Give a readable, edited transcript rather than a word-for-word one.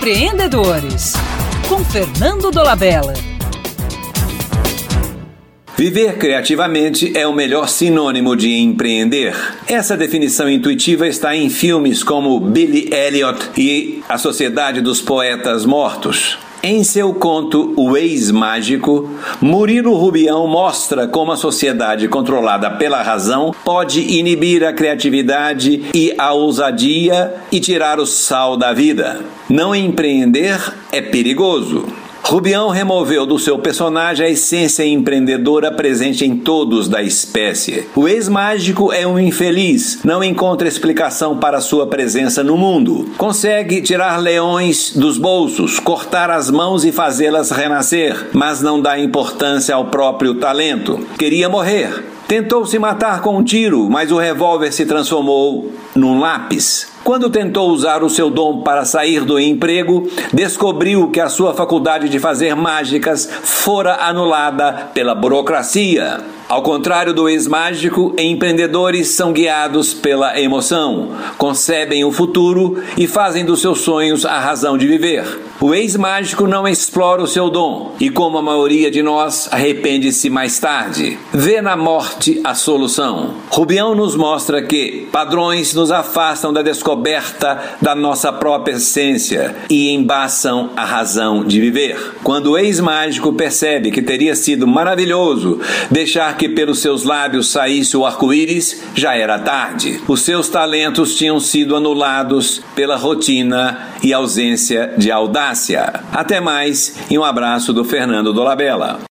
Empreendedores, com Fernando Dolabella. Viver criativamente é o melhor sinônimo de empreender. Essa definição intuitiva está em filmes como Billy Elliot e A Sociedade dos Poetas Mortos. Em seu conto O Ex-Mágico, Murilo Rubião mostra como a sociedade controlada pela razão pode inibir a criatividade e a ousadia e tirar o sal da vida. Não empreender é perigoso. Rubião removeu do seu personagem a essência empreendedora presente em todos da espécie. O ex-mágico é um infeliz, não encontra explicação para sua presença no mundo. Consegue tirar leões dos bolsos, cortar as mãos e fazê-las renascer, mas não dá importância ao próprio talento. Queria morrer. Tentou se matar com um tiro, mas o revólver se transformou num lápis. Quando tentou usar o seu dom para sair do emprego, descobriu que a sua faculdade de fazer mágicas fora anulada pela burocracia. Ao contrário do ex-mágico, empreendedores são guiados pela emoção, concebem o futuro e fazem dos seus sonhos a razão de viver. O ex-mágico não explora o seu dom e, como a maioria de nós, arrepende-se mais tarde. Vê na morte a solução. Rubião nos mostra que padrões nos afastam da descoberta da nossa própria essência e embaçam a razão de viver. Quando o ex-mágico percebe que teria sido maravilhoso deixar que pelos seus lábios saísse o arco-íris, já era tarde. Os seus talentos tinham sido anulados pela rotina e ausência de audácia. Até mais e um abraço do Fernando Dolabella.